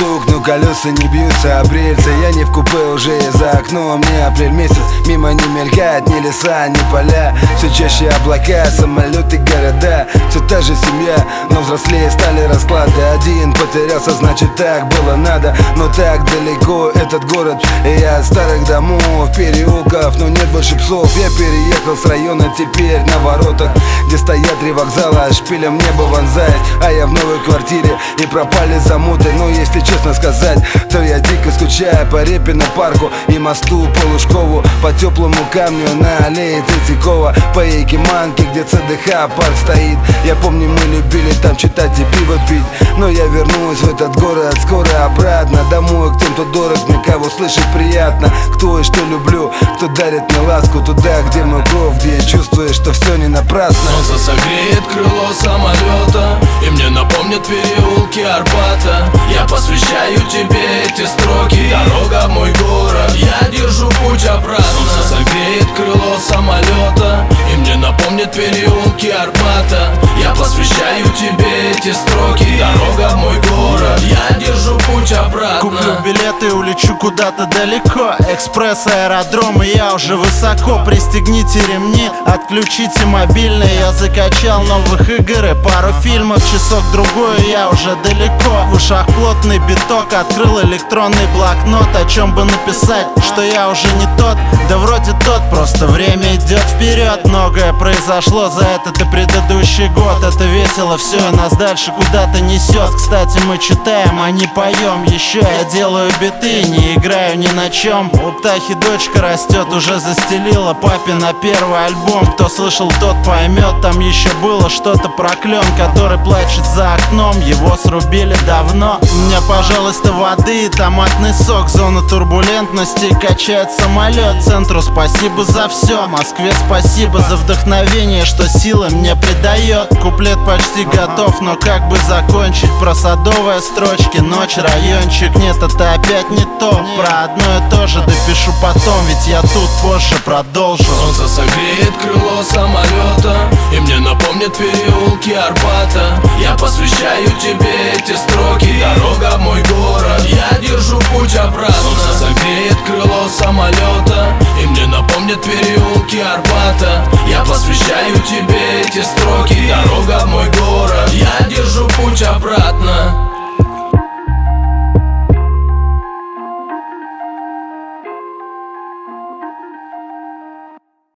друг, но колеса не бьются об рельсы. Я не в купе, уже за окном. Не апрель месяц, мимо не мелькает ни леса, ни поля. Все чаще облака, самолеты, города. Все та же семья, но взрослее стали расклады. Один потерялся, значит так было надо. Но так далеко этот город, и я от старых домов, переулков, но нет больше псов. Я переехал с района теперь на воротах, где стоят три вокзала, шпилем небо вонзает. А я в новой квартире, и пропали замуты. Но если честно сказать, то я дико скучаю по Репину парку и мосту Полушкову, по теплому камню на аллее Третьякова, по Якиманке, где ЦДХ парк стоит. Я помню, мы любили там читать и пиво пить. Но я вернусь в этот город скоро обратно, домой к тем, кто дорог мне, кого слышать приятно. Кто и что люблю, кто дарит мне ласку, туда, где мой кровь, где я чувствую, что все не напрасно. Солнце согреет крыло самолета, и мне напомнят переулки Арбата. Я посвящаю тебе эти строки, дорога в мой город, я держу путь обратно. Солнце согреет крыло самолета, и мне напомнят переулки Арбата. Я посвящаю тебе эти строки, дорога в мой город, я держу путь обратно. Куплю билеты и улечу куда-то далеко. Экспресс, аэродром, и я уже высоко. Пристегните ремни, отключите мобильный. Я закачал новых игр и пару фильмов. Часок-другой, и я уже далеко. В ушах плотный биток, открыл электронный блокнот. О чем бы написать, что я уже не тот? Да вроде тот, просто время идет вперед. Многое произошло за этот и предыдущий год. Это весело все, и нас дальше куда-то несет. Кстати, мы читаем, а не поем. Еще я делаю биты, не играю ни на чем. У Птахи дочка растет, уже застелила папе на первый альбом. Кто слышал, тот поймет. Там еще было что-то про клен, который плачет за окном. Его срубили давно. У меня, пожалуйста, воды и томатный сок. Зона турбулентности, качает самолет. Центру спасибо за все, Москве спасибо за вдохновение, что силы мне придает. Куплет почти готов, но как бы закончить? Про садовые строчки, ночь, райончик. Нет, это опять не то. Про одно и то же допишу потом, ведь я тут позже продолжу. Солнце согреет крыло самолета, и мне напомнят переулки Арбата. Я посвящаю тебе эти строки, дорога в мой город, я держу путь обратно. Солнце согреет крыло самолета, и мне напомнят переулки Арбата. Я посвящаю тебе эти строки, дорога в мой город, я держу путь обратно.